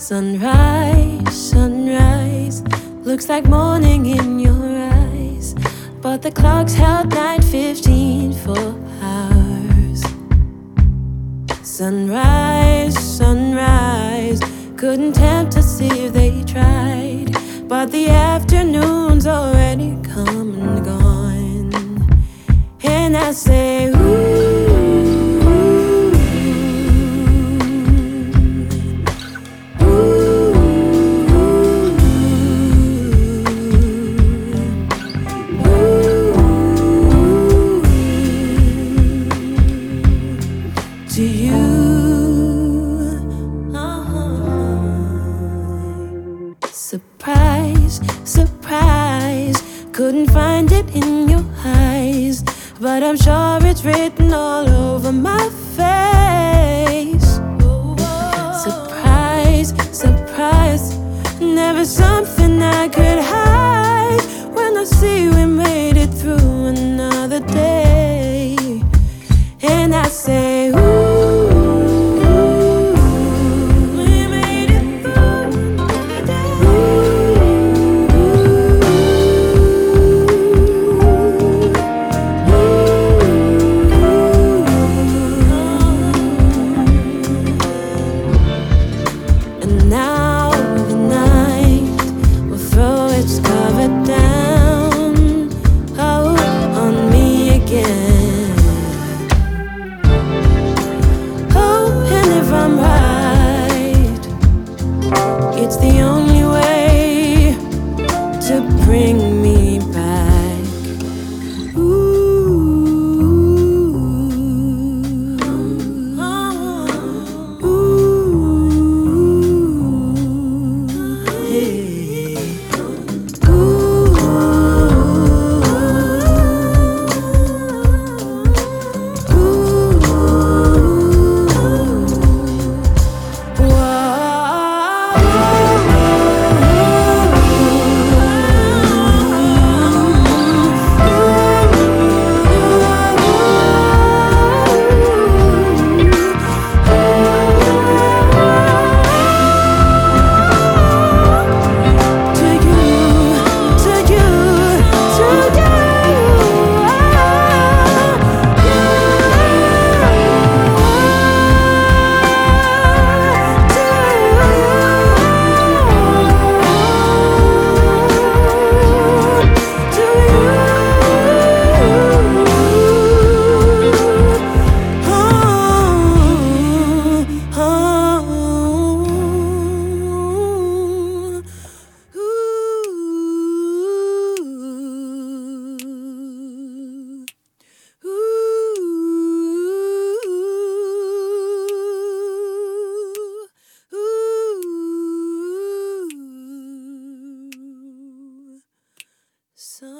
Sunrise, sunrise, looks like morning in your eyes, but the clock's held 9:15 for hours. Sunrise, sunrise, couldn't tempt to see if they tried, but the afternoon's already come and gone. And I say, ooh, to you, surprise, surprise, couldn't find it in your eyes, but I'm sure it's written all over my face. Surprise, surprise, never something I could hide. When I see we made it through another day, and I say, ooh, it's the only way to bring me back. Ooh, hey. So